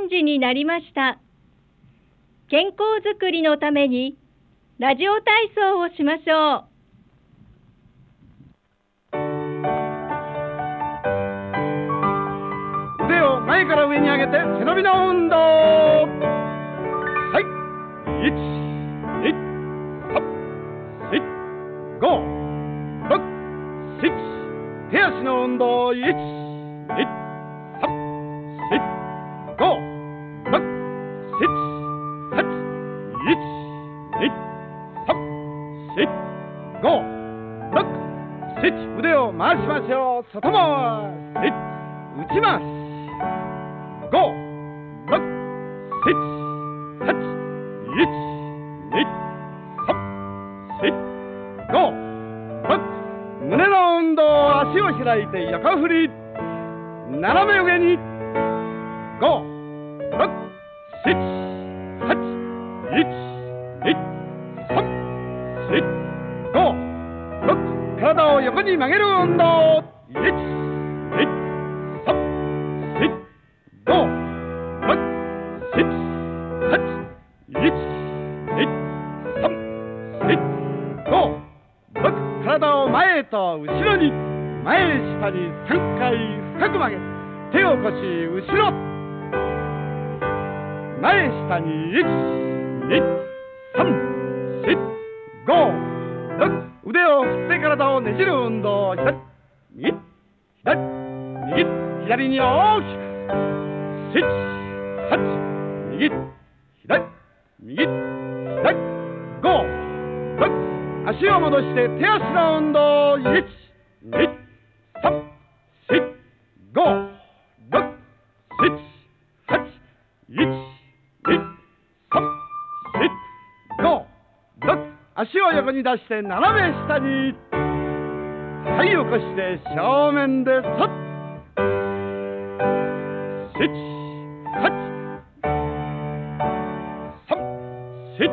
3時になりました。健康づくりのためにラジオ体操をしましょう。 腕を前から上に上げて背伸びの運動。はい、1、2、3、4、5、6、7。手足の運動。1、2、3、4、5、6、7、8、1、2、3、4、5、6、7。腕を回しましょう。外回し、内回し。5、6、7、8、1、2、3、4、5、6。胸の運動。足を開いて横振り。斜め上に。5、6、7、8、1、2、3、4、5、6。体を横に曲げる運動。1、2、3、4、5、6、7、8、1、2、3、4、5、6。体を前と後ろに。前下に3回深く曲げ、手を腰後ろ。前下に1、2、3、4、5、6。腕を振って体をねじる運動。左、右、左、右、左に大きく。7、8、右、左、右、左、5、6。足を戻して手足の運動。1、2、3、4、5、6、7、8、1、2、3、4、5、6。足を横に出して斜め下に。はい、起こして正面でそっ。7、8、3、4。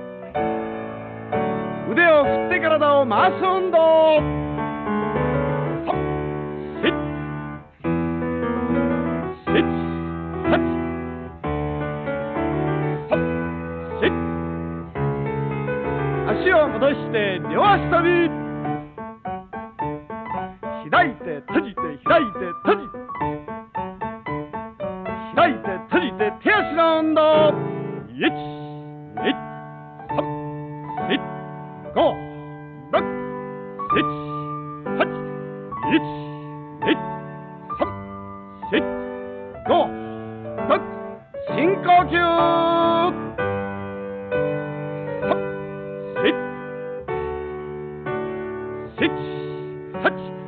腕を振って体を回す運動。3、4、7、8、3、4。足を戻して両足跳び。開いて閉じて開いて閉じて開いて閉じて手足の運動。1、2、3、4、5、6、7、8、1、2、3、4、5、6。深呼吸。3、4、7、8、